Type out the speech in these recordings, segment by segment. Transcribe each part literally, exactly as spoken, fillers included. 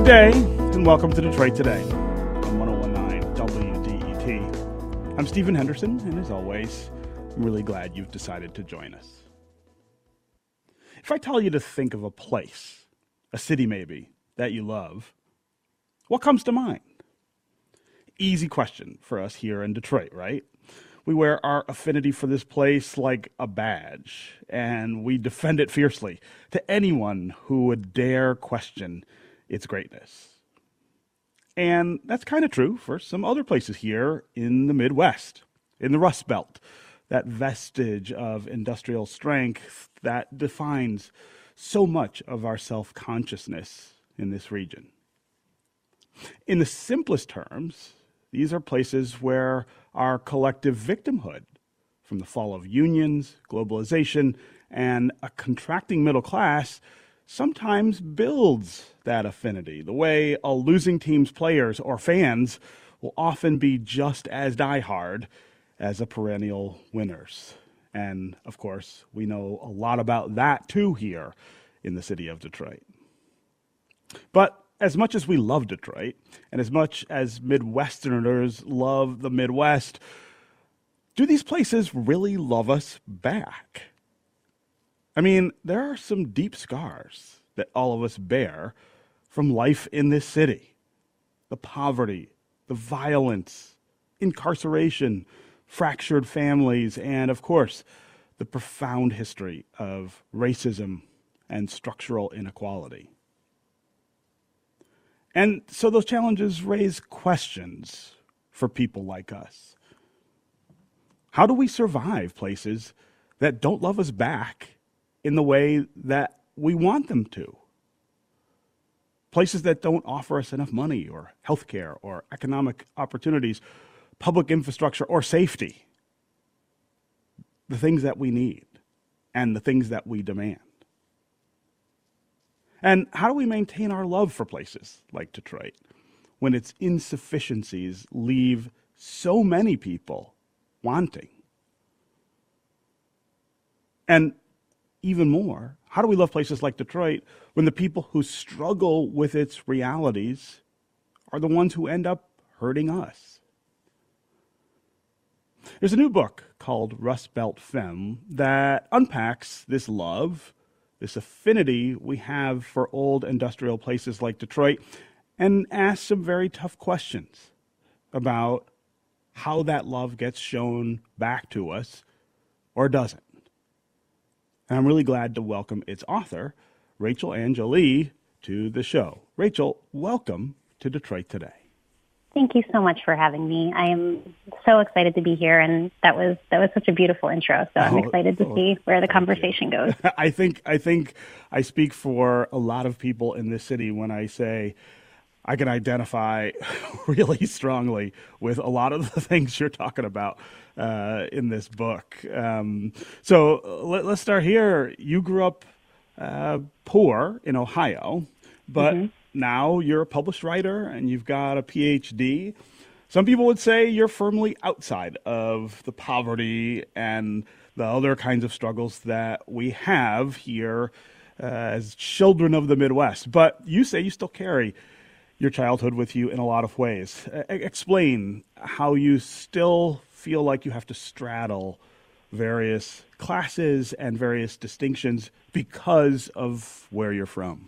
Good day, and welcome to Detroit Today on one oh one point nine W D E T. I'm Stephen Henderson, and as always, I'm really glad you've decided to join us. If I tell you to think of a place, a city maybe, that you love, what comes to mind? Easy question for us here in Detroit, right? We wear our affinity for this place like a badge, and we defend it fiercely to anyone who would dare question its greatness. And that's kind of true for some other places here in the Midwest, in the Rust Belt, that vestige of industrial strength that defines so much of our self-consciousness in this region. In the simplest terms, these are places where our collective victimhood from the fall of unions, globalization, and a contracting middle class sometimes builds that affinity, the way a losing team's players or fans will often be just as diehard as a perennial winners. And, of course, we know a lot about that, too, here in the city of Detroit. But as much as we love Detroit, and as much as Midwesterners love the Midwest, do these places really love us back? I mean, there are some deep scars that all of us bear from life in this city. The poverty, the violence, incarceration, fractured families, and, of course, the profound history of racism and structural inequality. And so those challenges raise questions for people like us. How do we survive places that don't love us back in the way that we want them to? Places that don't offer us enough money or health care or economic opportunities, public infrastructure or safety. The things that we need and the things that we demand. And how do we maintain our love for places like Detroit when its insufficiencies leave so many people wanting? And even more, how do we love places like Detroit when the people who struggle with its realities are the ones who end up hurting us? There's a new book called Rust Belt Femme that unpacks this love, this affinity we have for old industrial places like Detroit, and asks some very tough questions about how that love gets shown back to us or doesn't. And I'm really glad to welcome its author, Rachel Ann Jolie, to the show. Rachel, welcome to Detroit Today. Thank you so much for having me. I am so excited to be here, and that was that was such a beautiful intro. So I'm oh, excited to oh, see where the conversation goes. I think I think I speak for a lot of people in this city when I say I can identify really strongly with a lot of the things you're talking about uh, in this book. Um, so let, let's start here. You grew up uh, poor in Ohio, but mm-hmm. now you're a published writer and you've got a P H D. Some people would say you're firmly outside of the poverty and the other kinds of struggles that we have here uh, as children of the Midwest. But you say you still carry your childhood with you in a lot of ways. Uh, explain how you still feel like you have to straddle various classes and various distinctions because of where you're from.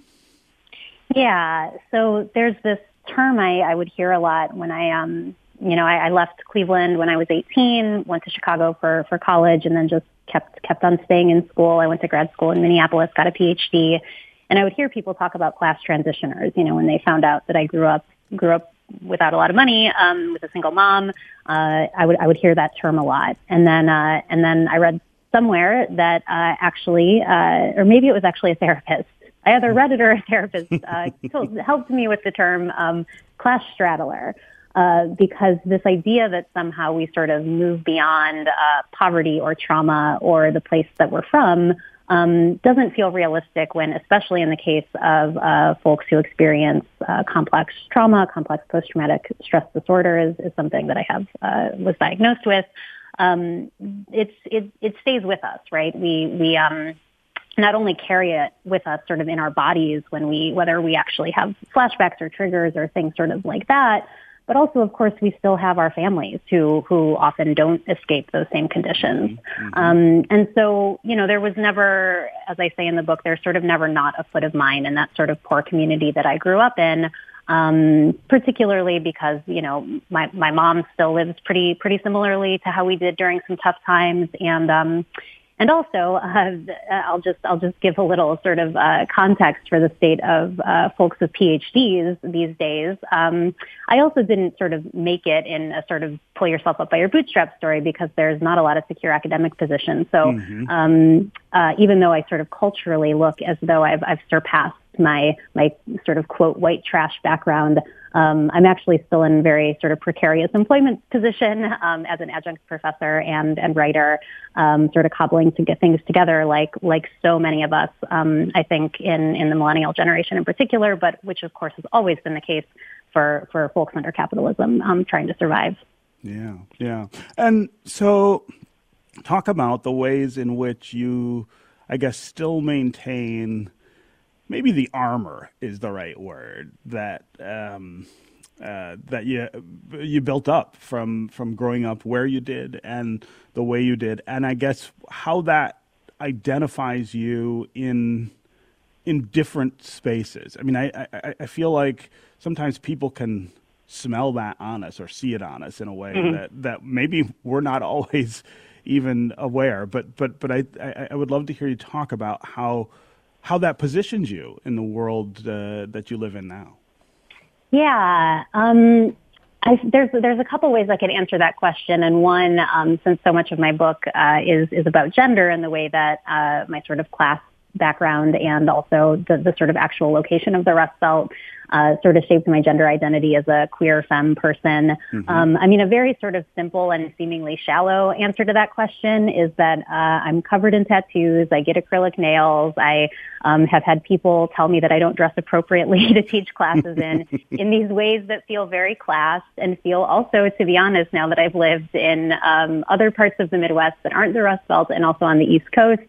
Yeah, so there's this term I, I would hear a lot when I, um, you know, I, I left Cleveland when I was eighteen, went to Chicago for, for college, and then just kept kept on staying in school. I went to grad school in Minneapolis, got a P H D. And I would hear people talk about class transitioners, you know, when they found out that I grew up grew up without a lot of money, um, with a single mom. Uh, I would I would hear that term a lot. And then uh, and then I read somewhere that uh, actually, uh, or maybe it was actually a therapist. I either read it or a therapist uh, told, helped me with the term um, class straddler. Uh, because this idea that somehow we sort of move beyond uh, poverty or trauma or the place that we're from um, doesn't feel realistic when, especially in the case of uh, folks who experience uh, complex trauma, complex post-traumatic stress disorder is, is something that I have uh, was diagnosed with. Um, it's it, it stays with us, right? We we um, not only carry it with us sort of in our bodies when we, whether we actually have flashbacks or triggers or things sort of like that, but also, of course, we still have our families who, who often don't escape those same conditions. Mm-hmm. Um, and so, you know, there was never, as I say in the book, there's sort of never not a foot of mine in that sort of poor community that I grew up in, um, particularly because, you know, my, my mom still lives pretty, pretty similarly to how we did during some tough times. And, um, And also, uh, I'll just I'll just give a little sort of uh, context for the state of uh, folks with P H Ds these days. Um, I also didn't sort of make it in a sort of pull yourself up by your bootstraps story because there's not a lot of secure academic positions. So mm-hmm. um, uh, even though I sort of culturally look as though I've I've surpassed my my sort of quote white trash background, Um, I'm actually still in a very sort of precarious employment position um, as an adjunct professor and, and writer, um, sort of cobbling to get things together like like so many of us, um, I think, in, in the millennial generation in particular, but which, of course, has always been the case for, for folks under capitalism um, trying to survive. Yeah, yeah. And so talk about the ways in which you, I guess, still maintain maybe the armor is the right word that um, uh, that you you built up from from growing up where you did and the way you did, and I guess how that identifies you in in different spaces. I mean, I I, I feel like sometimes people can smell that on us or see it on us in a way mm-hmm. that that maybe we're not always even aware. But but but I I, I would love to hear you talk about how. how that positions you in the world uh, that you live in now. Yeah, um, I, there's there's a couple ways I could answer that question, and one, um, since so much of my book uh, is is about gender and the way that uh, my sort of class background and also the, the sort of actual location of the Rust Belt uh, sort of shaped my gender identity as a queer femme person. Mm-hmm. Um, I mean, a very sort of simple and seemingly shallow answer to that question is that uh, I'm covered in tattoos. I get acrylic nails. I um, have had people tell me that I don't dress appropriately to teach classes in, in these ways that feel very class and feel also, to be honest, now that I've lived in um, other parts of the Midwest that aren't the Rust Belt and also on the East Coast,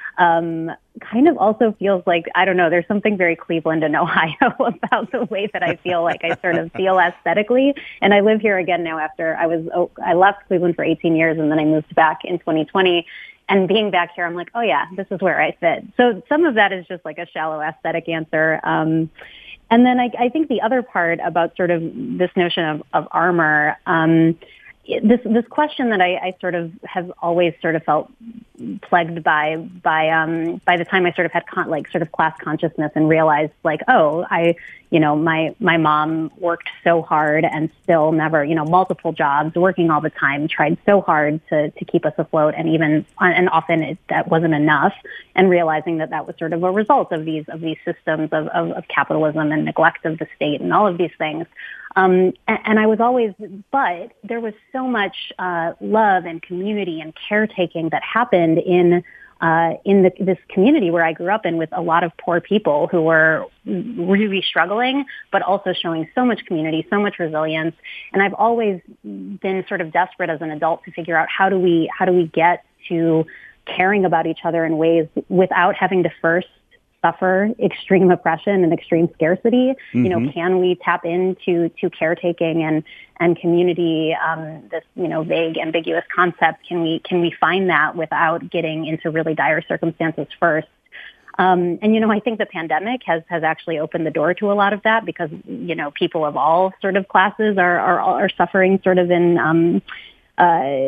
Um, kind of also feels like, I don't know, there's something very Cleveland and Ohio about the way that I feel like I sort of feel aesthetically. And I live here again now after I was, oh, I left Cleveland for eighteen years and then I moved back in twenty twenty. And being back here, I'm like, oh yeah, this is where I fit. So some of that is just like a shallow aesthetic answer. Um, and then I, I think the other part about sort of this notion of, of armor, um, This this question that I, I sort of have always sort of felt plagued by by um by the time I sort of had con- like sort of class consciousness and realized like, oh, I you know my my mom worked so hard and still never, you know, multiple jobs, working all the time, tried so hard to to keep us afloat, and even and often it, that wasn't enough, and realizing that that was sort of a result of these of these systems of of, of capitalism and neglect of the state and all of these things. Um, and, and I was always, but there was so much uh, love and community and caretaking that happened in uh, in the, this community where I grew up in, with a lot of poor people who were really struggling, but also showing so much community, so much resilience. And I've always been sort of desperate as an adult to figure out how do we how do we get to caring about each other in ways without having to first suffer extreme oppression and extreme scarcity. Mm-hmm. You know, can we tap into to caretaking and and community? Um, this you know vague, ambiguous concept. Can we can we find that without getting into really dire circumstances first? Um, and you know, I think the pandemic has has actually opened the door to a lot of that, because you know people of all sort of classes are are, are suffering sort of in. Um, Uh,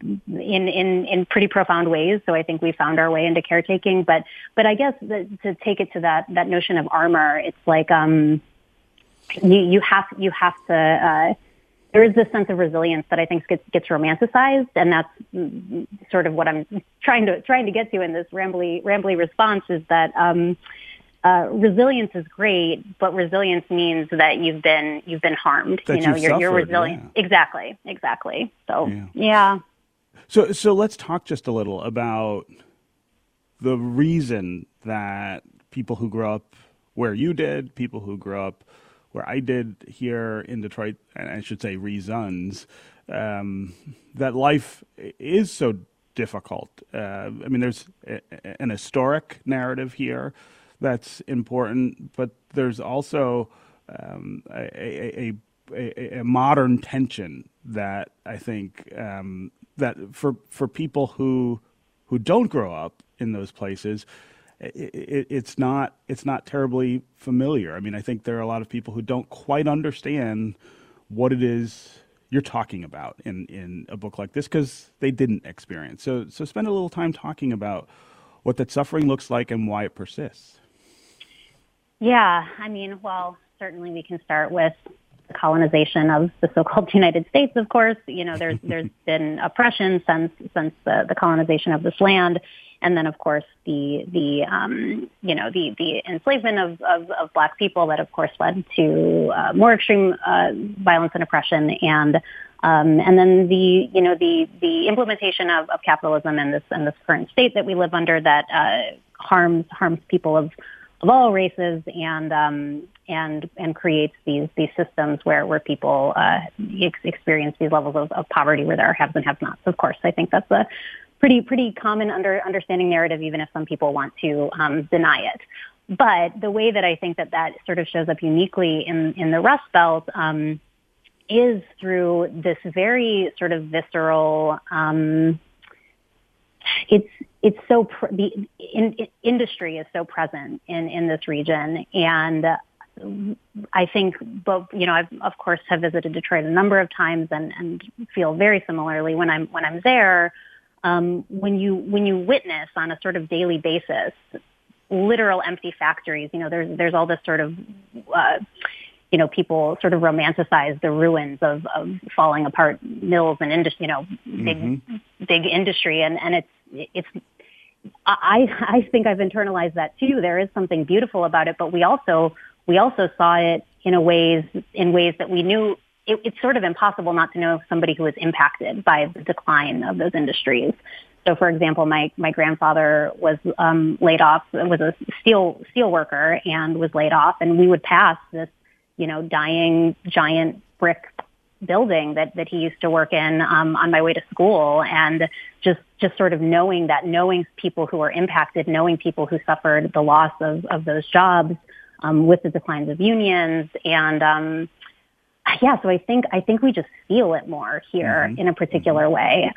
in, in, in pretty profound ways. So I think we found our way into caretaking, but, but I guess the, to take it to that, that notion of armor, it's like, um, you, you have, you have to, uh, there is this sense of resilience that I think gets, gets romanticized. And that's sort of what I'm trying to, trying to get to in this rambly, rambly response is that, um, Uh, resilience is great, but resilience means that you've been you've been harmed. That you know, you've you're, suffered, you're resilient. Yeah. Exactly, exactly. So, yeah. yeah. So, so let's talk just a little about the reason that people who grow up where you did, people who grow up where I did here in Detroit, and I should say reasons, um, that life is so difficult. Uh, I mean, there's a, an historic narrative here that's important, but there's also um, a, a, a, a modern tension that I think um, that for for people who who don't grow up in those places, it, it, it's not it's not terribly familiar. I mean, I think there are a lot of people who don't quite understand what it is you're talking about in, in a book like this because they didn't experience. So so spend a little time talking about what that suffering looks like and why it persists. Yeah, I mean, well, certainly we can start with the colonization of the so-called United States, of course. You know, there's there's been oppression since since the, the colonization of this land. And then, of course, the the um, you know the the enslavement of, of, of black people that, of course, led to uh, more extreme uh, violence and oppression, and um, and then the you know the the implementation of, of capitalism in this in this current state that we live under that uh, harms harms people of of all races and um, and and creates these these systems where where people uh, ex- experience these levels of, of poverty where there are haves and have-nots. Of course, I think that's a pretty pretty common under understanding narrative, even if some people want to um, deny it. But the way that I think that that sort of shows up uniquely in in the Rust Belt um, is through this very sort of visceral. Um, it's it's so pr- the in, in industry is so present in in this region, and I think both, you know, I of course have visited Detroit a number of times and, and feel very similarly when I'm when I'm there. Um, when you when you witness on a sort of daily basis literal empty factories, you know, there's there's all this sort of uh, you know, people sort of romanticize the ruins of, of falling apart mills and industry, you know, big mm-hmm. big industry, and and it's it's. I I think I've internalized that too. There is something beautiful about it, but we also we also saw it in a ways in ways that we knew it, it's sort of impossible not to know somebody who was impacted by the decline of those industries. So, for example, my my grandfather was um, laid off, was a steel steel worker, and was laid off, and we would pass this, you know, dying giant brick building that, that he used to work in um, on my way to school, and just just sort of knowing that, knowing people who were impacted, knowing people who suffered the loss of, of those jobs um, with the declines of unions, and um, yeah, so I think I think we just feel it more here mm-hmm. in a particular mm-hmm. way.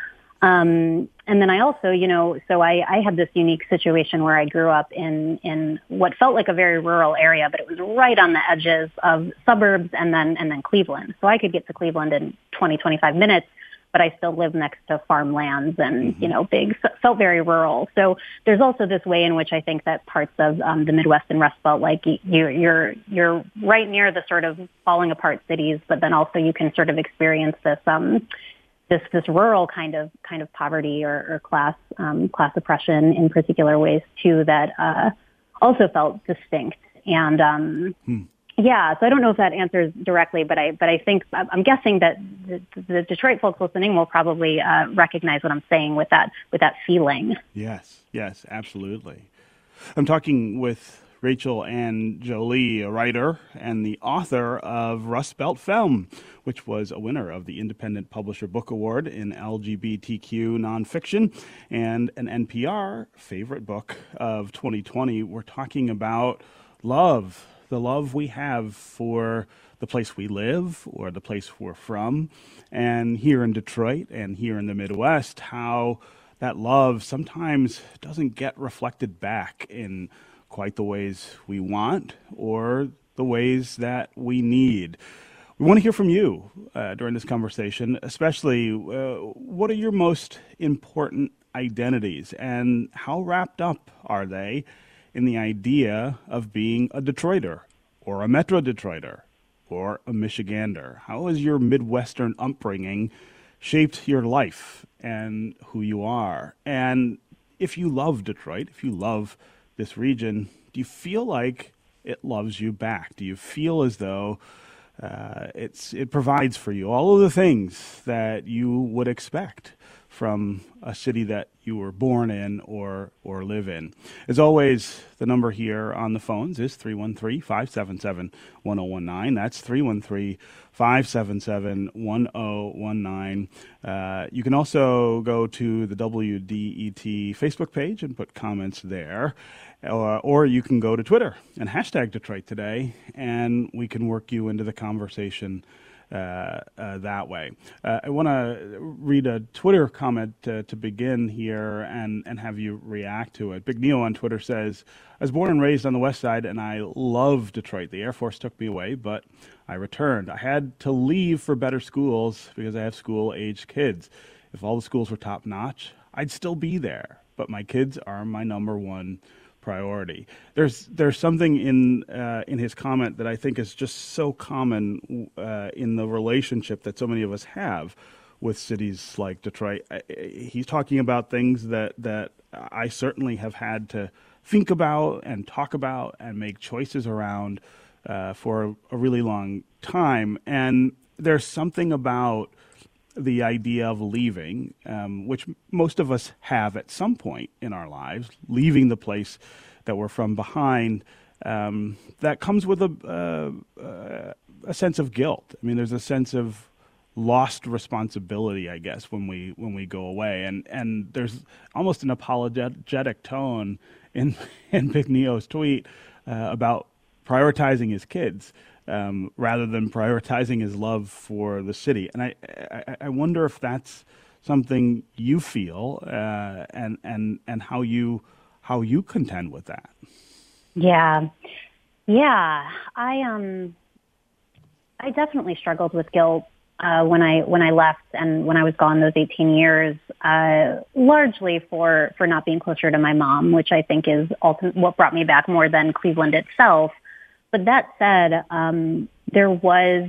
Um, and then I also, you know, so I, I had this unique situation where I grew up in, in what felt like a very rural area, but it was right on the edges of suburbs and then, and then Cleveland. So I could get to Cleveland in twenty, twenty-five minutes, but I still lived next to farmlands and, mm-hmm. you know, big, felt very rural. So there's also this way in which I think that parts of um, the Midwest and Rust Belt, like you're, you're, you're right near the sort of falling apart cities, but then also you can sort of experience this, um, this this rural kind of kind of poverty or, or class um, class oppression in particular ways too that uh, also felt distinct. And um, hmm. yeah, so I don't know if that answers directly, but I but I think I'm guessing that the, the Detroit folks listening will probably uh, recognize what I'm saying with that with that feeling. Yes, yes, absolutely. I'm talking with Rachel Ann Jolie, a writer and the author of Rust Belt Film, which was a winner of the Independent Publisher Book Award in L G B T Q nonfiction and an N P R favorite book of twenty twenty. We're talking about love, the love we have for the place we live or the place we're from, and here in Detroit and here in the Midwest, how that love sometimes doesn't get reflected back in quite the ways we want or the ways that we need. We want to hear from you uh, during this conversation, especially uh, what are your most important identities and how wrapped up are they in the idea of being a Detroiter or a Metro Detroiter or a Michigander? How has your Midwestern upbringing shaped your life and who you are? And if you love Detroit, if you love this region, do you feel like it loves you back? Do you feel as though uh, it's it provides for you all of the things that you would expect from a city that you were born in or or live in. As always, the number here on the phones is three one three, five seven seven, one zero one nine. That's three one three, five seven seven, one zero one nine. Uh, you can also go to the W D E T Facebook page and put comments there. Uh, or you can go to Twitter and hashtag Detroit Today, and we can work you into the conversation uh, uh, that way. Uh, I want to read a Twitter comment uh, to begin here and, and have you react to it. Big Neo on Twitter says, I was born and raised on the west side, and I love Detroit. The Air Force took me away, but I returned. I had to leave for better schools because I have school-aged kids. If all the schools were top-notch, I'd still be there, but my kids are my number one priority. There's there's something in uh, in his comment that I think is just so common uh, in the relationship that so many of us have with cities like Detroit. I, he's talking about things that that I certainly have had to think about and talk about and make choices around uh, for a really long time. And there's something about the idea of leaving, um, which most of us have at some point in our lives, leaving the place that we're from behind, um, that comes with a, uh, a sense of guilt. I mean, there's a sense of lost responsibility, I guess, when we when we go away, and and there's almost an apologetic tone in in Big Neo's tweet uh, about prioritizing his kids. Um, rather than prioritizing his love for the city. And I, I, I wonder if that's something you feel uh, and, and, and how you, how you contend with that. Yeah. Yeah. I, um, I definitely struggled with guilt uh, when I, when I left and when I was gone those eighteen years, uh, largely for, for not being closer to my mom, which I think is ultimately what brought me back more than Cleveland itself. But that said, um, there was,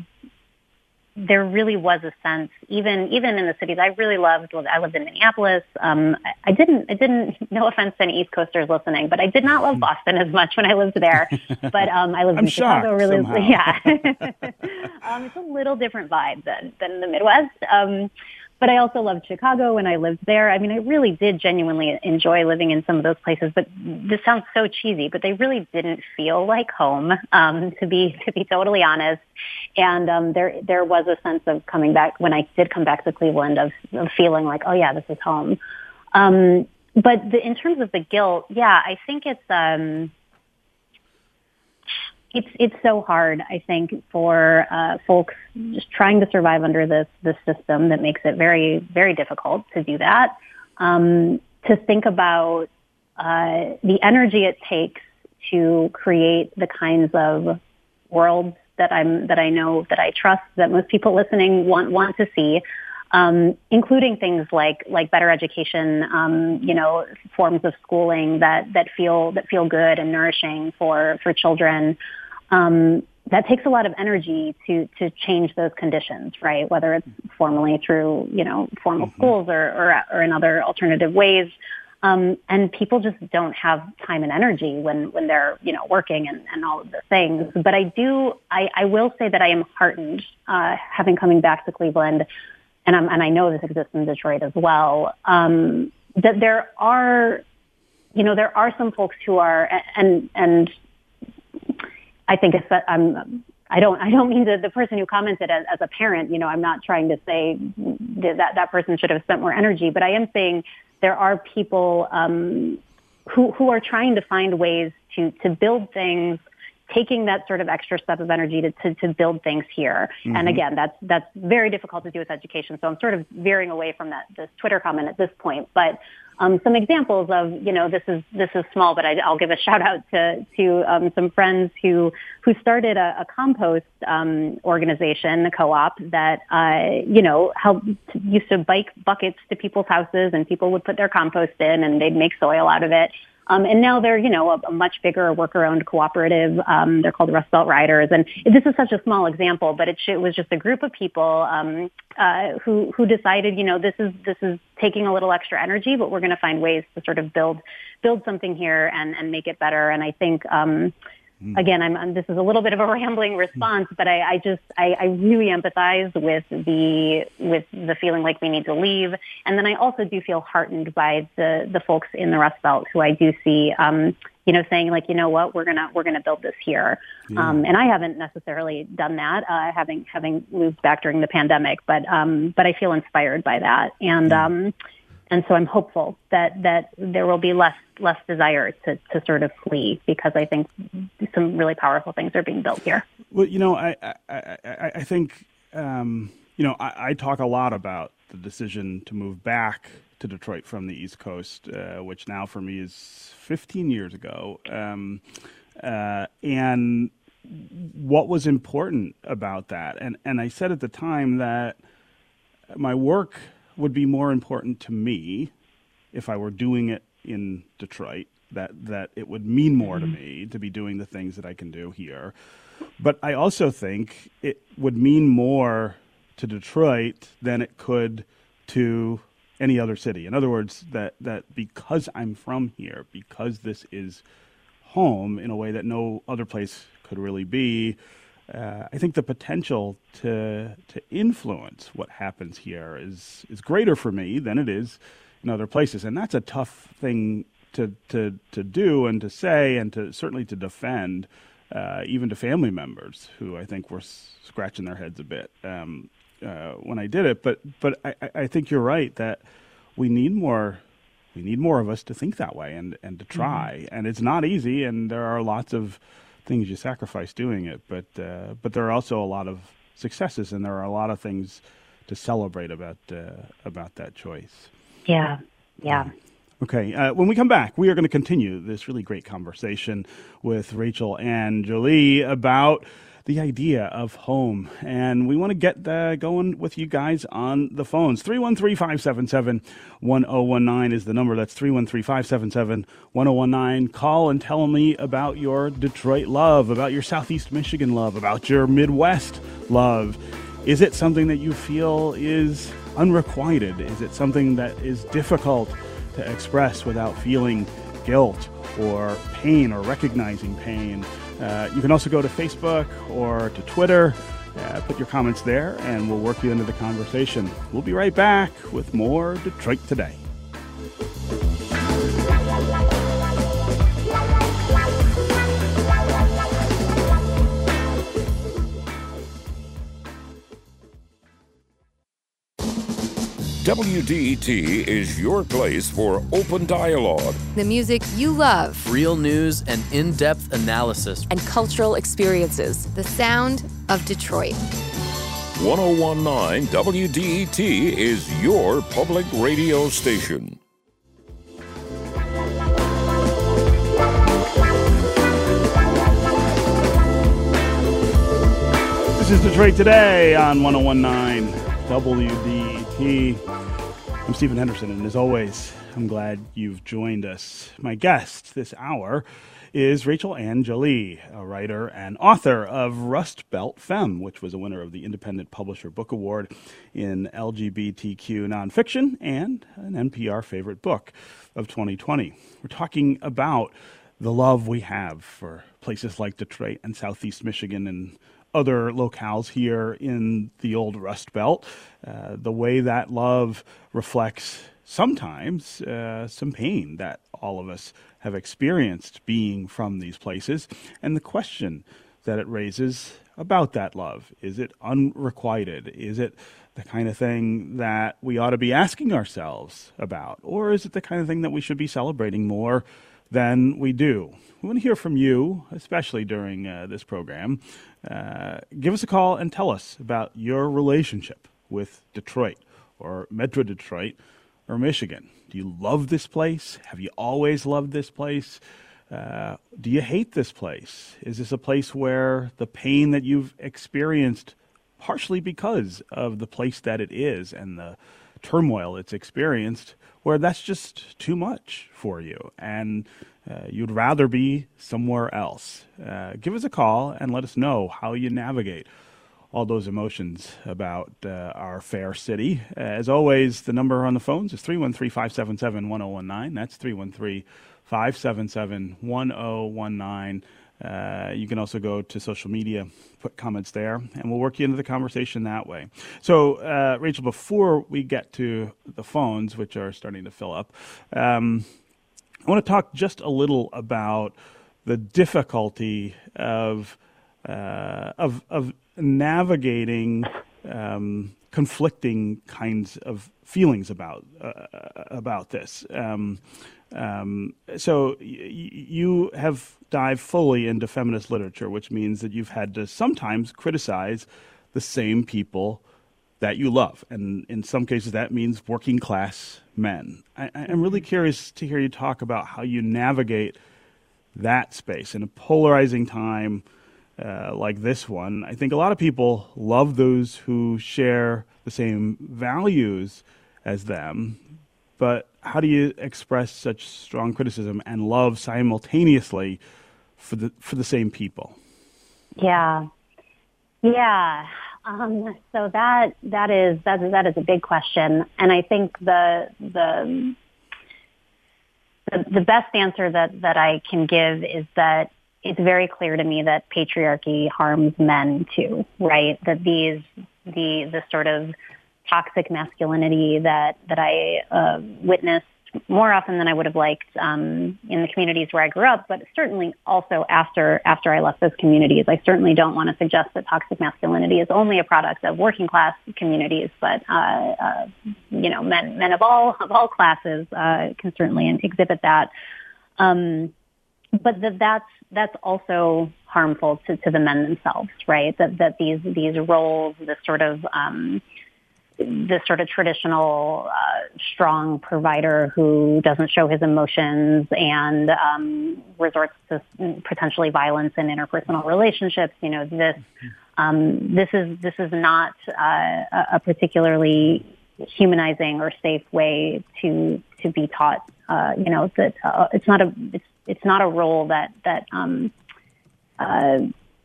there really was a sense, even even in the cities I really loved. I lived in Minneapolis. Um, I, I didn't, I didn't. No offense to any East Coasters listening, but I did not love Boston as much when I lived there. But um, I lived I'm in Chicago. Really, somehow. yeah. um, it's a little different vibe than than the Midwest. Um, But I also loved Chicago when I lived there. I mean, I really did genuinely enjoy living in some of those places, but this sounds so cheesy, but they really didn't feel like home, um, to be, to be totally honest. And, um, there, there was a sense of coming back when I did come back to Cleveland of, of feeling like, oh yeah, this is home. Um, but the, in terms of the guilt, yeah, I think it's, um, It's it's so hard, I think, for uh, folks just trying to survive under this this system that makes it very, very difficult to do that. Um, to think about uh, the energy it takes to create the kinds of worlds that I'm that I know that I trust that most people listening want want to see, um, including things like like better education, um, you know, forms of schooling that that feel that feel good and nourishing for for children. Um, that takes a lot of energy to, to change those conditions, right? Whether it's formally through, you know, formal mm-hmm. schools or, or, or in other alternative ways. Um, and people just don't have time and energy when, when they're, you know, working and, and all of the things. But I do, I, I will say that I am heartened, uh, having coming back to Cleveland, and I'm, and I know this exists in Detroit as well, um, that there are, you know, there are some folks who are, and, and, I think it's that I'm, I don't, I don't mean the, the person who commented as, as a parent, you know, I'm not trying to say that that person should have spent more energy, but I am saying there are people, um, who, who are trying to find ways to, to build things, taking that sort of extra step of energy to, to, to build things here. Mm-hmm. And again, that's, that's very difficult to do with education. So I'm sort of veering away from that, this Twitter comment at this point, but Um, some examples of, you know, this is this is small, but I, I'll give a shout out to to um, some friends who who started a, a compost um, organization, a co-op that uh, you know helped used to bike buckets to people's houses, and people would put their compost in, and they'd make soil out of it. Um, and now they're, you know, a, a much bigger worker-owned cooperative. Um, they're called Rust Belt Riders. And this is such a small example, but it, it was just a group of people um, uh, who who decided, you know, this is this is taking a little extra energy, but we're going to find ways to sort of build build something here and, and make it better. And I think um, again, I'm, I'm, this is a little bit of a rambling response, but I, I just, I, I really empathize with the, with the feeling like we need to leave. And then I also do feel heartened by the, the folks in the Rust Belt who I do see, um, you know, saying like, you know what, we're gonna, we're gonna build this here. Yeah. Um, and I haven't necessarily done that, uh, having, having moved back during the pandemic, but, um, but I feel inspired by that. And, yeah. um, And so I'm hopeful that, that there will be less less desire to, to sort of flee, because I think some really powerful things are being built here. Well, you know, I I, I, I think, um, you know, I, I talk a lot about the decision to move back to Detroit from the East Coast, uh, which now for me is fifteen years ago. Um, uh, and what was important about that? And, and I said at the time that my work would be more important to me if I were doing it in Detroit, that, that it would mean more mm-hmm. to me to be doing the things that I can do here. But I also think it would mean more to Detroit than it could to any other city. In other words, that, that because I'm from here, because this is home in a way that no other place could really be, Uh, I think the potential to to influence what happens here is is greater for me than it is in other places, and that's a tough thing to to to do and to say, and to certainly to defend, uh, even to family members who I think were s- scratching their heads a bit um, uh, when I did it. But but I, I think you're right that we need more we need more of us to think that way and and to try, mm-hmm. and it's not easy, and there are lots of things you sacrifice doing it, but uh, but there are also a lot of successes, and there are a lot of things to celebrate about uh, about that choice. Yeah, yeah. Okay, uh, when we come back, we are going to continue this really great conversation with Rachel Ann Jolie about the idea of home, and we want to get uh, going with you guys on the phones. three one three, five seven seven, one oh one nine is the number. That's three one three, five seven seven, one oh one nine. Call and tell me about your Detroit love, about your Southeast Michigan love, about your Midwest love. Is it something that you feel is unrequited? Is it something that is difficult to express without feeling guilt or pain or recognizing pain? Uh, you can also go to Facebook or to Twitter, uh, put your comments there, and we'll work you into the conversation. We'll be right back with more Detroit Today. W D E T is your place for open dialogue. The music you love. Real news and in-depth analysis. And cultural experiences. The sound of Detroit. one oh one nine W D E T is your public radio station. This is Detroit Today on one oh one nine W D E T. I'm Stephen Henderson, and as always, I'm glad you've joined us. My guest this hour is Rachel Ann Jolie, a writer and author of Rust Belt Femme, which was a winner of the Independent Publisher Book Award in L G B T Q nonfiction and an N P R favorite book of twenty twenty. We're talking about the love we have for places like Detroit and Southeast Michigan and other locales here in the old Rust Belt, uh, the way that love reflects sometimes uh, some pain that all of us have experienced being from these places, and the question that it raises about that love. Is it unrequited? Is it the kind of thing that we ought to be asking ourselves about? Or is it the kind of thing that we should be celebrating more than we do? We want to hear from you, especially during uh, this program. Uh, give us a call and tell us about your relationship with Detroit or Metro Detroit or Michigan. Do you love this place? Have you always loved this place? Uh, do you hate this place? Is this a place where the pain that you've experienced partially because of the place that it is and the turmoil it's experienced, where that's just too much for you and uh, you'd rather be somewhere else? Uh, give us a call and let us know how you navigate all those emotions about uh, our fair city. Uh, as always, the number on the phones is three one three, five seven seven, one oh one nine. That's three one three, five seven seven, one oh one nine. Uh, you can also go to social media, put comments there, and we'll work you into the conversation that way. So, uh, Rachel, before we get to the phones, which are starting to fill up, um, I want to talk just a little about the difficulty of uh, of of navigating um, conflicting kinds of feelings about uh, about this. Um, um, so y- you have dived fully into feminist literature, which means that you've had to sometimes criticize the same people that you love, and in some cases that means working class men. I, I'm really curious to hear you talk about how you navigate that space in a polarizing time uh, like this one. I think a lot of people love those who share the same values as them, but how do you express such strong criticism and love simultaneously for the for the same people? Yeah, yeah. Um, so that that is that is that is a big question, and I think the the the, the best answer that, that I can give is that it's very clear to me that patriarchy harms men too, right? That these the the sort of toxic masculinity that that I uh, witnessed more often than I would have liked um, in the communities where I grew up, but certainly also after after I left those communities. I certainly don't want to suggest that toxic masculinity is only a product of working class communities, but uh, uh, you know, men men of all of all classes uh, can certainly exhibit that. Um, but that that's that's also harmful to, to the men themselves, right? That that these these roles, this sort of um, this sort of traditional uh, strong provider who doesn't show his emotions and um, resorts to potentially violence in interpersonal relationships. You know, this um, this is this is not uh, a particularly humanizing or safe way to to be taught. Uh, you know, that uh, it's not a it's it's not a role that that um, uh,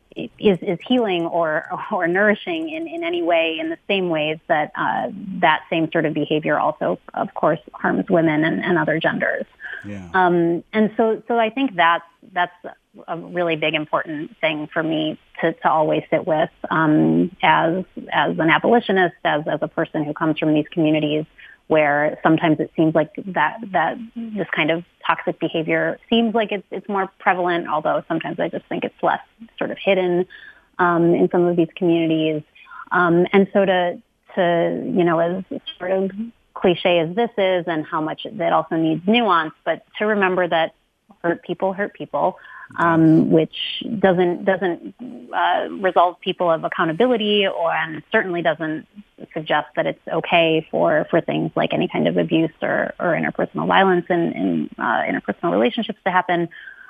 is is healing or or nourishing in, in any way, in the same ways that uh, that same sort of behavior also, of course, harms women and, and other genders. Yeah. Um, and so so I think that's that's a really big important thing for me to, to always sit with um, as as an abolitionist, as as a person who comes from these communities where sometimes it seems like that that this kind of toxic behavior seems like it's it's more prevalent, although sometimes I just think it's less sort of hidden um, in some of these communities. Um, and so to to you know, as sort of cliche as this is, and how much that also needs nuance, but to remember that hurt people hurt people, um, which doesn't doesn't uh, resolve people of accountability, or and certainly doesn't suggest that it's okay for, for things like any kind of abuse or, or interpersonal violence in, in uh, interpersonal relationships to happen.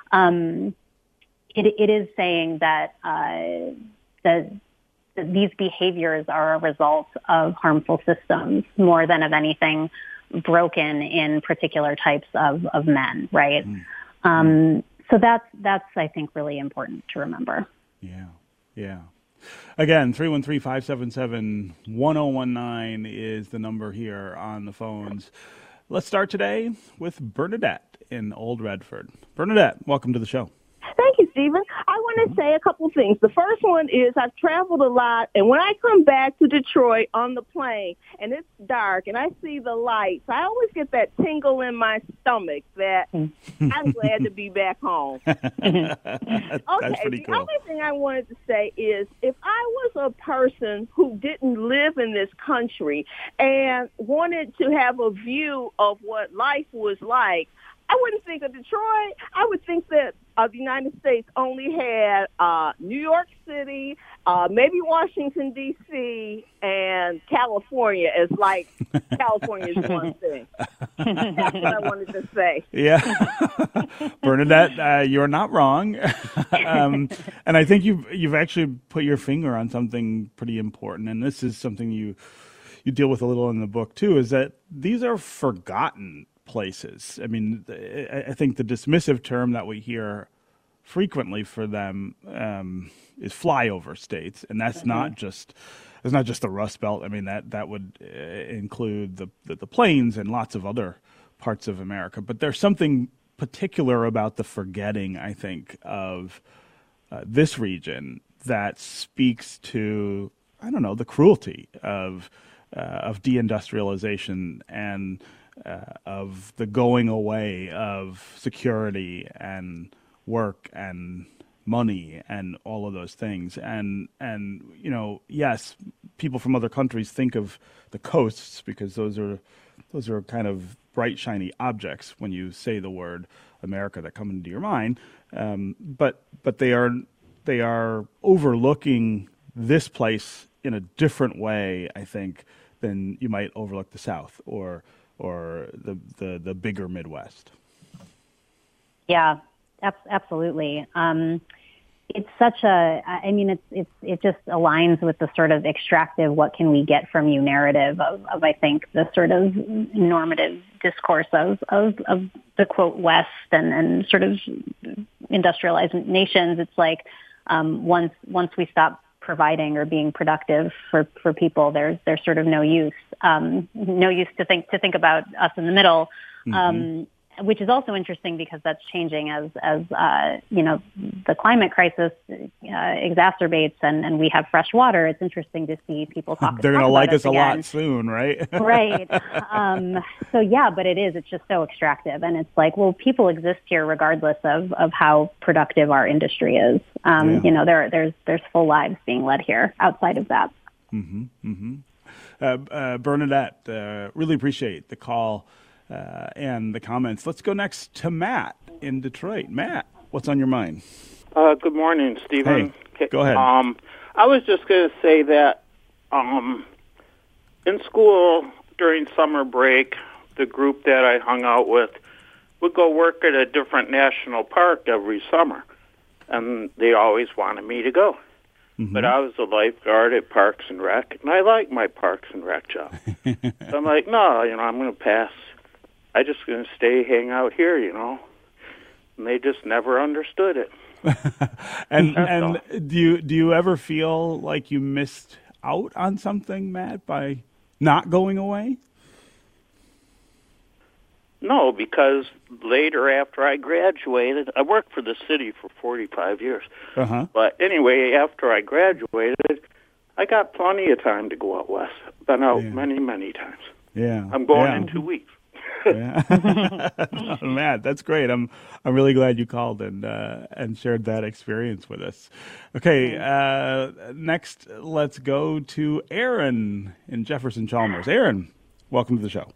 Um, it, it is saying that uh, that that these behaviors are a result of harmful systems more than of anything broken in particular types of, of men, right? Mm. Um, so that's, that's, I think, really important to remember. Yeah, yeah. Again, three one three, five seven seven, one zero one nine is the number here on the phones. Let's start today with Bernadette in Old Redford. Bernadette, welcome to the show. Thank you, Stephen. I want to say a couple things. The first one is I've traveled a lot, and when I come back to Detroit on the plane and it's dark and I see the lights, I always get that tingle in my stomach that I'm glad to be back home. Okay, That's pretty cool. The other thing I wanted to say is if I was a person who didn't live in this country and wanted to have a view of what life was like, I wouldn't think of Detroit. I would think that uh, the United States only had uh, New York City, uh, maybe Washington, D C, and California as like California's one thing. That's what I wanted to say. Yeah. Bernadette, uh, you're not wrong. um, and I think you've, you've actually put your finger on something pretty important, and this is something you you deal with a little in the book too, is that these are forgotten places. I mean, I think the dismissive term that we hear frequently for them um, is flyover states, and that's mm-hmm. not just it's not just the Rust Belt. I mean, that that would uh, include the, the the plains and lots of other parts of America. But there's something particular about the forgetting, I think, of uh, this region that speaks to, I don't know, the cruelty of uh, of deindustrialization and uh, of the going away of security and work and money and all of those things. And, and you know, yes, people from other countries think of the coasts because those are those are kind of bright, shiny objects when you say the word America that come into your mind. Um, but but they are they are overlooking this place in a different way, I think, than you might overlook the South or or the the, the bigger Midwest. Yeah, ab- absolutely. Um, it's such a, I mean, it's, it's, it just aligns with the sort of extractive, what can we get from you narrative of, of I think, the sort of normative discourse of, of, of the quote West and, and sort of industrialized nations. It's like, um, once, once we stop providing or being productive for, for people, there's, there's sort of no use, um, no use to think, to think about us in the middle. Mm-hmm. Um, which is also interesting because that's changing as, as uh, you know, the climate crisis uh, exacerbates and, and we have fresh water. It's interesting to see people talk They're going to like us again. a lot soon, right? Right. Um, so, yeah, but it is. It's just so extractive. And it's like, well, people exist here regardless of, of how productive our industry is. Um, yeah. You know, there there's there's full lives being led here outside of that. Mm-hmm. Mm-hmm. Uh, uh, Bernadette, uh, really appreciate the call. Uh, and the comments. Let's go next to Matt in Detroit. Matt, what's on your mind? Uh, good morning, Stephen. Hey, go ahead. Um, I was just going to say that um, in school during summer break, the group that I hung out with would go work at a different national park every summer, and they always wanted me to go. Mm-hmm. But I was a lifeguard at Parks and Rec, and I like my Parks and Rec job. So I'm like, no, you know, I'm going to pass. I just going to stay, hang out here, you know. And they just never understood it. and and all. do you do you ever feel like you missed out on something, Matt, by not going away? No, because later after I graduated, I worked for the city for forty-five years. Uh-huh. But anyway, after I graduated, I got plenty of time to go out west. Been out yeah. many, many times. Yeah, I'm going yeah. in two weeks. Yeah. Matt, that's great. I'm I'm really glad you called and uh, and shared that experience with us. Okay, uh, next let's go to Aaron in Jefferson Chalmers. Aaron, welcome to the show.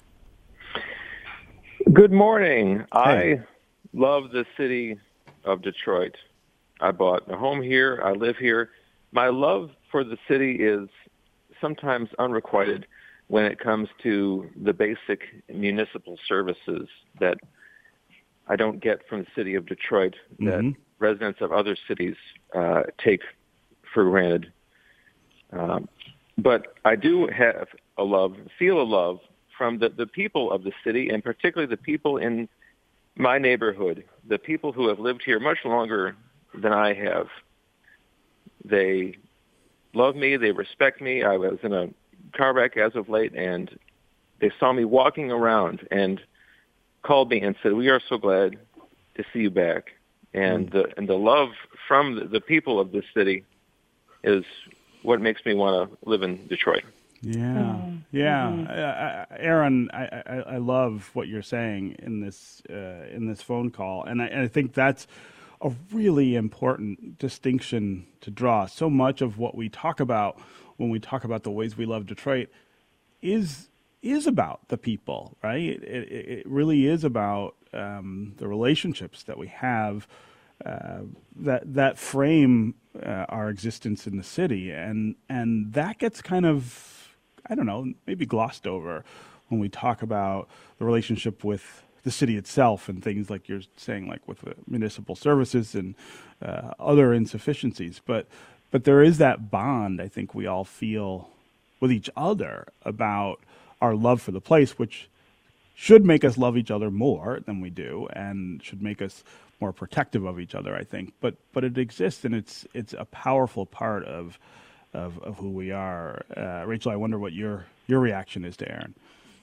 Good morning. Hey. I love the city of Detroit. I bought a home here. I live here. My love for the city is sometimes unrequited when it comes to the basic municipal services that I don't get from the city of Detroit that mm-hmm. residents of other cities uh, take for granted. Um, but I do have a love, feel a love from the, the people of the city, and particularly the people in my neighborhood, the people who have lived here much longer than I have. They love me. They respect me. I was in a car wreck as of late, and they saw me walking around and called me and said, "We are so glad to see you back." And mm. the and the love from the, the people of this city is what makes me want to live in Detroit. Yeah, yeah, mm-hmm. uh, Aaron, I, I, I love what you're saying in this uh, in this phone call, and I, and I think that's a really important distinction to draw. So much of what we talk about when we talk about the ways we love Detroit is is about the people, right? It, it, it really is about um, the relationships that we have uh, that that frame uh, our existence in the city, and and that gets kind of, I don't know, maybe glossed over when we talk about the relationship with the city itself and things like you're saying, like with uh, municipal services and uh, other insufficiencies. But but there is that bond I think we all feel with each other about our love for the place, which should make us love each other more than we do and should make us more protective of each other, I think. But but it exists, and it's it's a powerful part of Of, of who we are. Uh, Rachel, I wonder what your your reaction is to Aaron.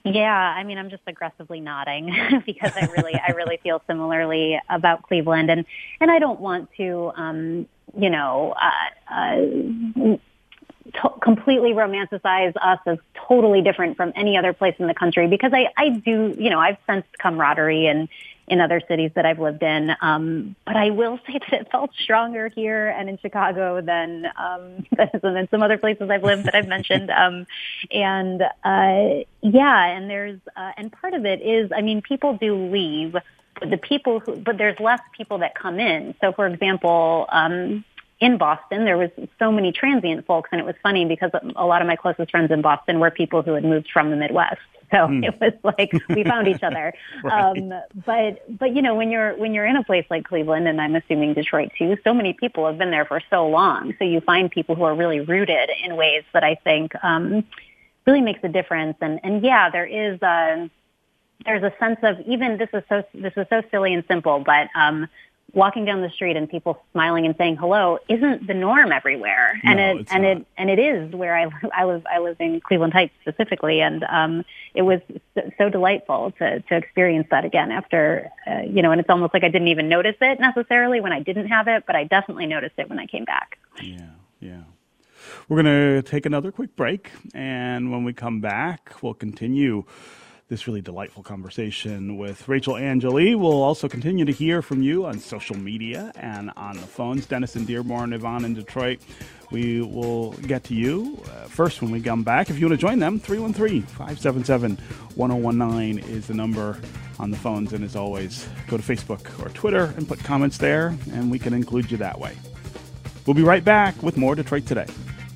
Yeah, I mean, I'm just aggressively nodding because I really, I really feel similarly about Cleveland, and and I don't want to, um, you know, uh, uh, to- completely romanticize us as totally different from any other place in the country, because I, I do, you know, I've sensed camaraderie in in other cities that I've lived in, um, but I will say that it felt stronger here and in Chicago than um, than in some other places I've lived that I've mentioned. Um, and uh, yeah, and there's uh, and part of it is, I mean, people do leave, but the people who, but there's less people that come in. So, for example, um, in Boston, there was so many transient folks, and it was funny because a lot of my closest friends in Boston were people who had moved from the Midwest. So mm. it was like we found each other. Right. Um, but but you know, when you're when you're in a place like Cleveland, and I'm assuming Detroit too, so many people have been there for so long. So you find people who are really rooted in ways that I think um, really makes a difference. And and yeah, there is a, there's a sense of, even this is so this is so silly and simple, but um, walking down the street and people smiling and saying hello isn't the norm everywhere. And no, it and not. it and it is where I I live I live in Cleveland Heights specifically, and um it was so, so delightful to to experience that again after uh, you know, and it's almost like I didn't even notice it necessarily when I didn't have it, but I definitely noticed it when I came back. Yeah, yeah. We're going to take another quick break, and when we come back, we'll continue this really delightful conversation with Rachel Angeli. We'll also continue to hear from you on social media and on the phones. Dennis in Dearborn, Yvonne in Detroit. We will get to you uh, first when we come back. If you want to join them, three one three, five seven seven, one oh one nine is the number on the phones. And as always, go to Facebook or Twitter and put comments there, and we can include you that way. We'll be right back with more Detroit Today.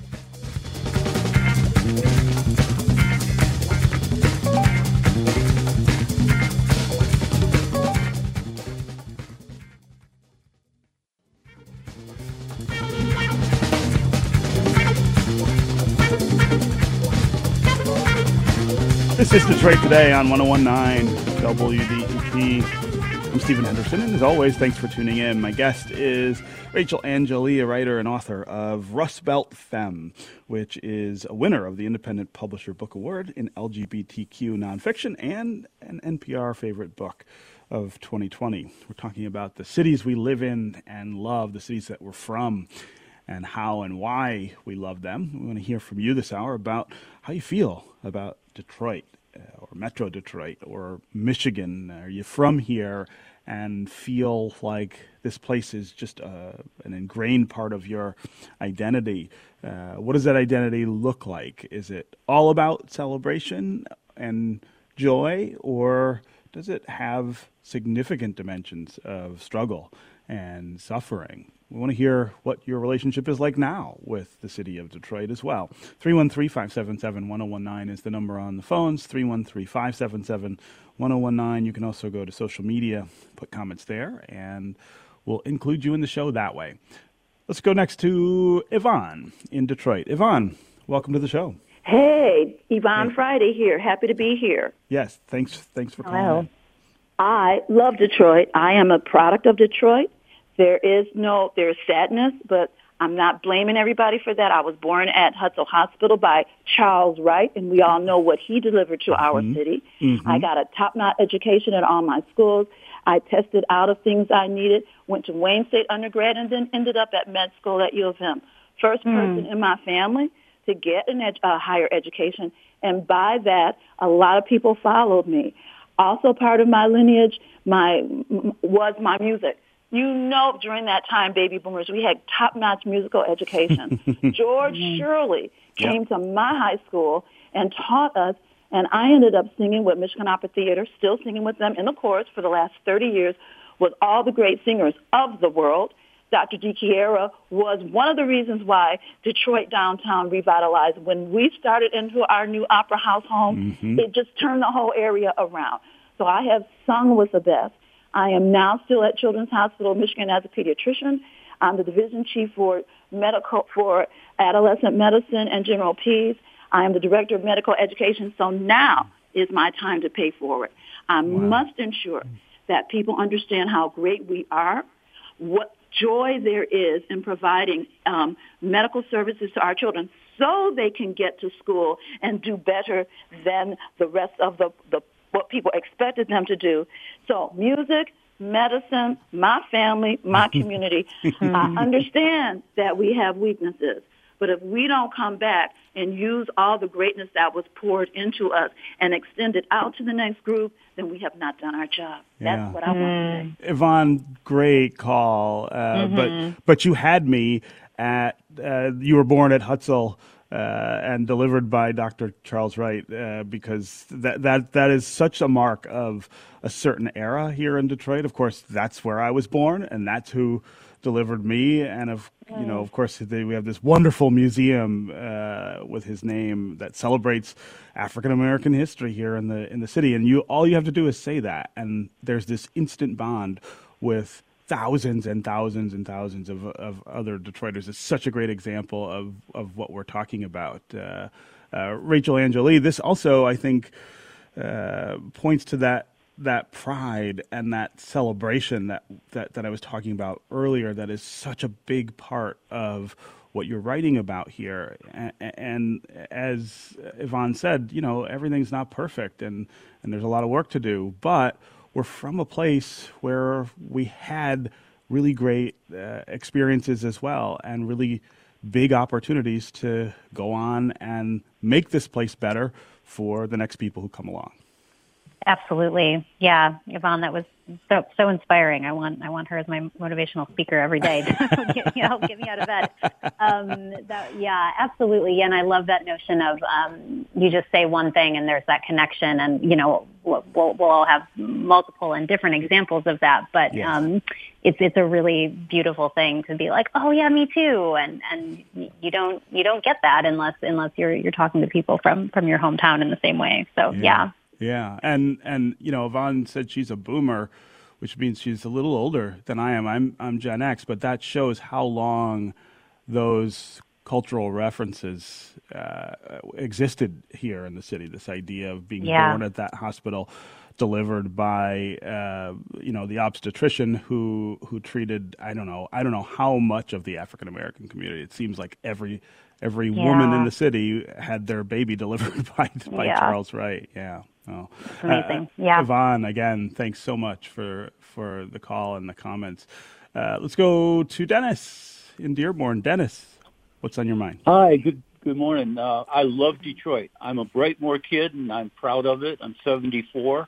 This is Detroit Today on one oh one nine W D E T. I'm Stephen Henderson, and as always, thanks for tuning in. My guest is Rachel Angeli, a writer and author of Rust Belt Femme, which is a winner of the Independent Publisher Book Award in L G B T Q nonfiction and an N P R favorite book of twenty twenty. We're talking about the cities we live in and love, the cities that we're from, and how and why we love them. We want to hear from you this hour about how you feel about Detroit, uh, or Metro Detroit, or Michigan. Are you from here and feel like this place is just uh, an ingrained part of your identity? Uh, what does that identity look like? Is it all about celebration and joy, or does it have significant dimensions of struggle and suffering? We want to hear what your relationship is like now with the city of Detroit as well. three one three, five seven seven, one oh one nine is the number on the phones, three one three, five seven seven, one oh one nine. You can also go to social media, put comments there, and we'll include you in the show that way. Let's go next to Yvonne in Detroit. Yvonne, welcome to the show. Hey, Yvonne hey. Friday here. Happy to be here. Yes, thanks, thanks for calling Hello. in. I love Detroit. I am a product of Detroit. There is no, there's sadness, but I'm not blaming everybody for that. I was born at Hutzel Hospital by Charles Wright, and we all know what he delivered to our Mm-hmm. city. Mm-hmm. I got a top-notch education at all my schools. I tested out of things I needed, went to Wayne State undergrad, and then ended up at med school at U of M. First person mm. in my family to get a ed- uh, higher education, and by that, a lot of people followed me. Also part of my lineage my m- was my music. You know, during that time, baby boomers, we had top-notch musical education. George Shirley came yep. to my high school and taught us, and I ended up singing with Michigan Opera Theater, still singing with them in the chorus for the last thirty years with all the great singers of the world. Doctor DiChiara was one of the reasons why Detroit downtown revitalized. When we started into our new Opera House home, mm-hmm. it just turned the whole area around. So I have sung with the best. I am now still at Children's Hospital of Michigan as a pediatrician. I'm the division chief for medical for adolescent medicine and general peds. I am the director of medical education. So now is my time to pay forward. I wow. must ensure that people understand how great we are, what joy there is in providing um, medical services to our children. so they can get to school and do better than the rest of the, the what people expected them to do. So music, medicine, my family, my community. I understand that we have weaknesses, but if we don't come back and use all the greatness that was poured into us and extend it out to the next group, then we have not done our job. Yeah. That's what I want to say. Yvonne, great call. Uh, mm-hmm. But but you had me at, uh, you were born at Hutzel uh, and delivered by Doctor Charles Wright uh, because that, that that is such a mark of a certain era here in Detroit. Of course, that's where I was born, and that's who delivered me. And of you know, of course, they, we have this wonderful museum uh, with his name that celebrates African American history here in the in the city. And you all you have to do is say that, and there's this instant bond with thousands and thousands and thousands of of other Detroiters. It's such a great example of of what we're talking about. Uh, uh, Rachel Angeli, this also, I think, uh, points to that. that pride and that celebration that, that, that I was talking about earlier, that is such a big part of what you're writing about here. And, and as Yvonne said, you know, everything's not perfect and, and there's a lot of work to do, but we're from a place where we had really great uh, experiences as well and really big opportunities to go on and make this place better for the next people who come along. Absolutely. Yeah. Yvonne, that was so, so inspiring. I want, I want her as my motivational speaker every day to get, you know, get me out of bed. Um, that, yeah, absolutely. Yeah, and I love that notion of, um, you just say one thing and there's that connection and, you know, we'll, we'll, we'll all have multiple and different examples of that, but, yes. um, it's, it's a really beautiful thing to be like, oh yeah, me too. And, and you don't, you don't get that unless, unless you're, you're talking to people from, from your hometown in the same way. So yeah. yeah. Yeah, and and you know, Yvonne said she's a boomer, which means she's a little older than I am. I'm I'm Gen X, but that shows how long those cultural references uh, existed here in the city. This idea of being yeah. born at that hospital, delivered by uh, you know the obstetrician who who treated I don't know I don't know how much of the African American community. It seems like every every yeah. woman in the city had their baby delivered by by yeah. Charles Wright. Yeah. Oh. Amazing. Uh, yeah. Yvonne, again, thanks so much for, for the call and the comments. Uh, let's go to Dennis in Dearborn. Dennis, what's on your mind? Hi, good good morning. Uh, I love Detroit. I'm a Brightmoor kid, and I'm proud of it. I'm seventy-four.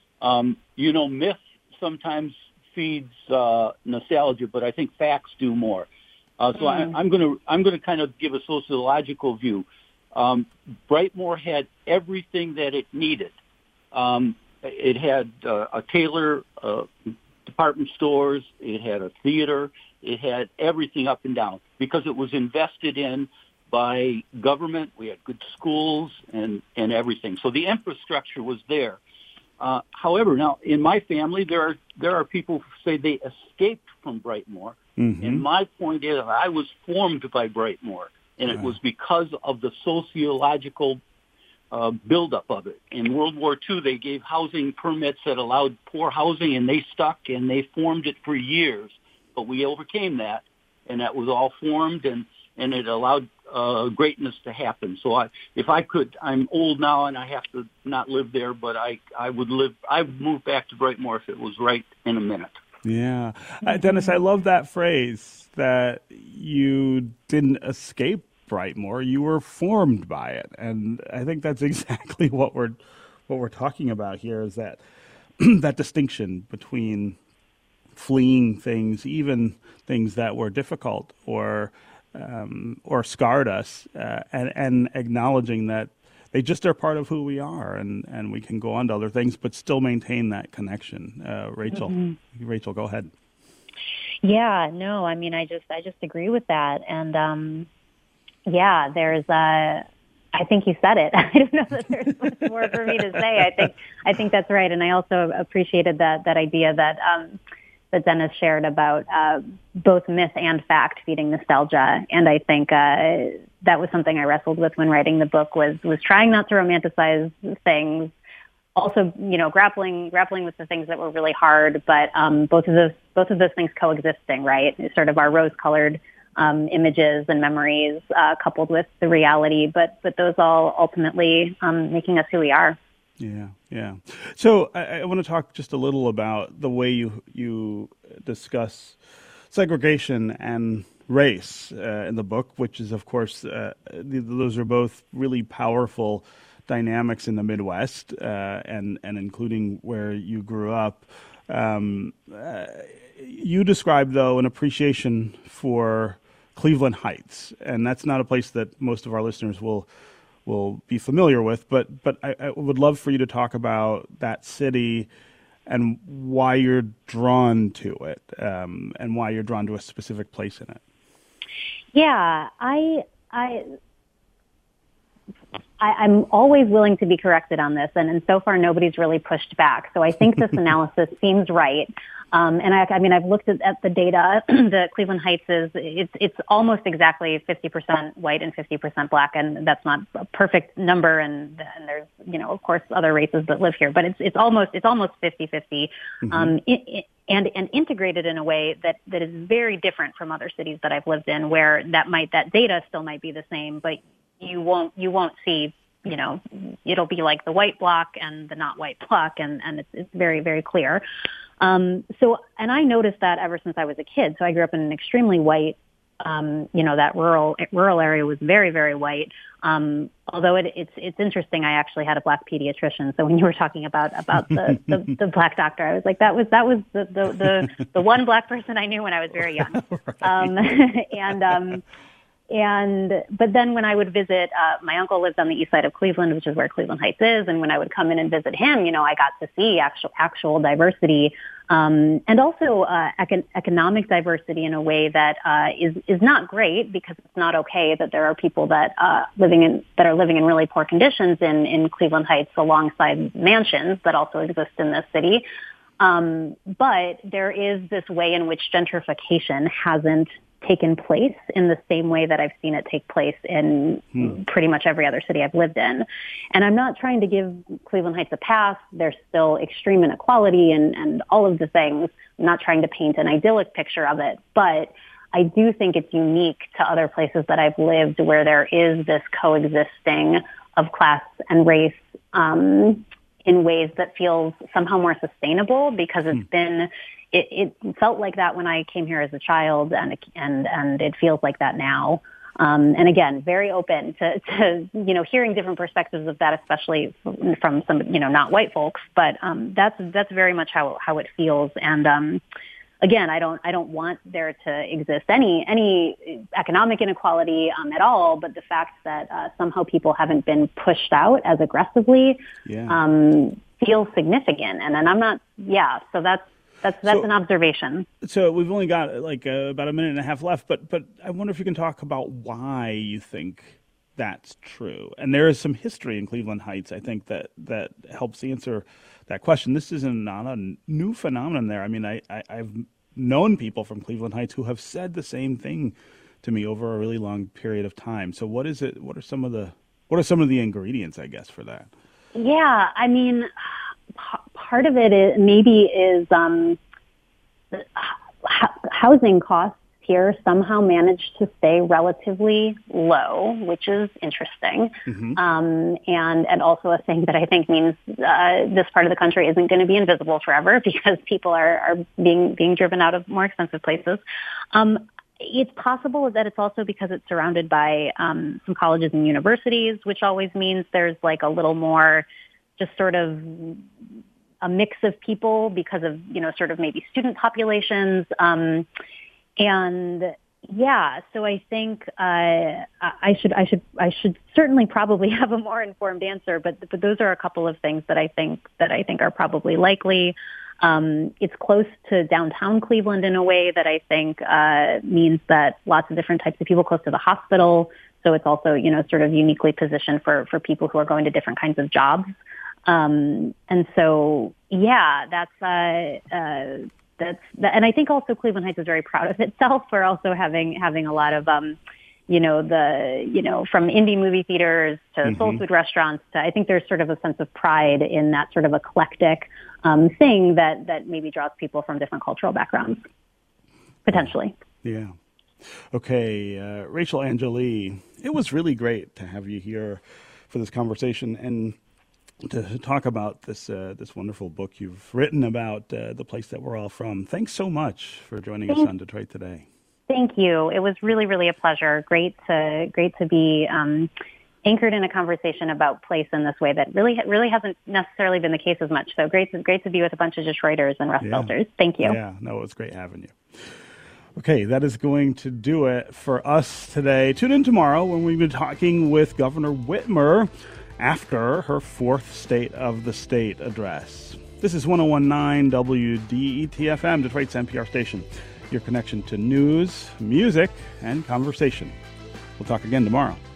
Um, you know, myth sometimes feeds uh, nostalgia, but I think facts do more. Uh, so mm. I, I'm going to I'm going to kind of give a sociological view. Um, Brightmoor had everything that it needed. Um, it had uh, a tailor, uh, department stores. It had a theater. It had everything up and down because it was invested in by government. We had good schools and, and everything. So the infrastructure was there. Uh, however, now in my family, there are there are people who say they escaped from Brightmoor. Mm-hmm. And my point is, I was formed by Brightmoor, and it was because of the sociological uh, buildup of it. In World War Two, they gave housing permits that allowed poor housing, and they stuck, and they formed it for years. But we overcame that, and that was all formed, and, and it allowed uh, greatness to happen. So I, if I could, I'm old now, and I have to not live there, but I, I would live, I would move back to Brightmoor if it was right in a minute. Yeah. Uh, Dennis, I love that phrase that you didn't escape Brightmoor, you were formed by it. And I think that's exactly what we're what we're talking about here is that that distinction between fleeing things, even things that were difficult or um, or scarred us, uh, and, and acknowledging that they just are part of who we are, and, and we can go on to other things, but still maintain that connection. Uh, Rachel, mm-hmm. Rachel, go ahead. Yeah, no, I mean, I just, I just agree with that. And, um, yeah, there's a, I think you said it. I don't know that there's much more for me to say. I think, I think that's right. And I also appreciated that, that idea that, um, that Dennis shared about, uh, both myth and fact feeding nostalgia. And I think, uh, that was something I wrestled with when writing the book was, was trying not to romanticize things. Also, you know, grappling, grappling with the things that were really hard, but, um, both of those, both of those things coexisting, right? It's sort of our rose-colored um, images and memories uh, coupled with the reality, but but those all ultimately um, making us who we are. Yeah, yeah. So I, I want to talk just a little about the way you you discuss segregation and race uh, in the book, which is, of course, uh, th- those are both really powerful dynamics in the Midwest, uh, and and including where you grew up. Um, uh, you described, though, an appreciation for Cleveland Heights, and that's not a place that most of our listeners will will be familiar with. But but I, I would love for you to talk about that city and why you're drawn to it, um, and why you're drawn to a specific place in it. Yeah, I I. I, I'm always willing to be corrected on this, and, and so far nobody's really pushed back. So I think this analysis seems right. Um, and I, I mean, I've looked at, at the data. The Cleveland Heights is it's it's almost exactly fifty percent white and fifty percent black, and that's not a perfect number. And, and there's you know of course other races that live here, but it's it's almost it's almost fifty-fifty. Mm-hmm. Um, it, it, and and integrated in a way that, that is very different from other cities that I've lived in, where that might that data still might be the same, but you won't you won't see, you know, it'll be like the white block and the not white block, and, and it's, it's very, very clear. Um, so, and I noticed that ever since I was a kid. So I grew up in an extremely white, um, you know, that rural rural area was very, very white. Um, although it, it's it's interesting, I actually had a black pediatrician. So when you were talking about about the, the, the black doctor, I was like, that was that was the the, the, the one black person I knew when I was very young. Right. Um, and um, And, but then when I would visit, uh, my uncle lives on the east side of Cleveland, which is where Cleveland Heights is. And when I would come in and visit him, you know, I got to see actual, actual diversity, um, and also, uh, econ- economic diversity in a way that, uh, is, is not great, because it's not okay that there are people that, uh, living in, that are living in really poor conditions in, in Cleveland Heights alongside mansions that also exist in this city. Um, but there is this way in which gentrification hasn't taken place in the same way that I've seen it take place in hmm. pretty much every other city I've lived in. And I'm not trying to give Cleveland Heights a pass. There's still extreme inequality and, and all of the things. I'm not trying to paint an idyllic picture of it, but I do think it's unique to other places that I've lived where there is this coexisting of class and race, um, in ways that feels somehow more sustainable, because it's hmm. been It, it felt like that when I came here as a child, and and and it feels like that now. Um, and again, very open to, to you know hearing different perspectives of that, especially from some you know not white folks. But um, that's that's very much how how it feels. And um, again, I don't I don't want there to exist any any economic inequality um, at all. But the fact that uh, somehow people haven't been pushed out as aggressively yeah. um, feels significant. And then I'm not. Yeah. So that's. That's that's so, an observation. So we've only got like uh, about a minute and a half left, but but I wonder if you can talk about why you think that's true. And there is some history in Cleveland Heights, I think, that, that helps answer that question. This is not a new phenomenon there. I mean, I, I, I've known people from Cleveland Heights who have said the same thing to me over a really long period of time. So what is it? What are some of the what are some of the ingredients, I guess, for that? Yeah, I mean, part of it is, maybe is um, housing costs here somehow managed to stay relatively low, which is interesting. Mm-hmm. Um, and, and also a thing that I think means uh, this part of the country isn't going to be invisible forever, because people are, are being being driven out of more expensive places. Um, it's possible that it's also because it's surrounded by um, some colleges and universities, which always means there's like a little more just sort of a mix of people because of, you know, sort of maybe student populations. Um, and yeah, so I think uh, I should I should I should certainly probably have a more informed answer, but but those are a couple of things that I think that I think are probably likely. Um, it's close to downtown Cleveland in a way that I think uh, means that lots of different types of people close to the hospital. So it's also, you know, sort of uniquely positioned for for people who are going to different kinds of jobs. Um, and so, yeah, that's, uh, uh, that's, and I think also Cleveland Heights is very proud of itself for also having, having a lot of, um, you know, the, you know, from indie movie theaters to mm-hmm. soul food restaurants to, I think there's sort of a sense of pride in that sort of eclectic, um, thing that, that maybe draws people from different cultural backgrounds, potentially. Yeah. Okay, uh, Rachel Angeli, it was really great to have you here for this conversation and to talk about this uh, this wonderful book you've written about uh, the place that we're all from. Thanks so much for joining us on Detroit Today. Thank you. It was really, really a pleasure. Great to great to be um, anchored in a conversation about place in this way that really really hasn't necessarily been the case as much. So great to, great to be with a bunch of Detroiters and Rust yeah. Belters. Thank you. Yeah, no, it was great having you. Okay, that is going to do it for us today. Tune in tomorrow when we'll be talking with Governor Whitmer after her fourth State of the State address. This is one oh one point nine W D E T F M, Detroit's N P R station, your connection to news, music, and conversation. We'll talk again tomorrow.